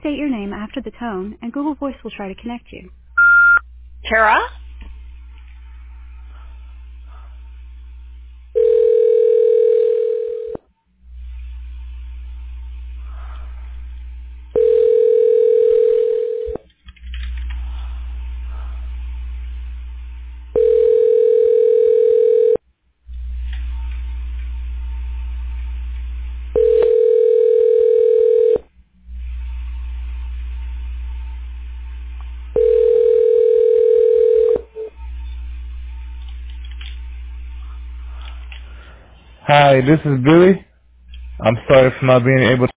state your name after the tone, and Google Voice will try to connect you. Tara? Hi, this is Billy. I'm sorry for not being able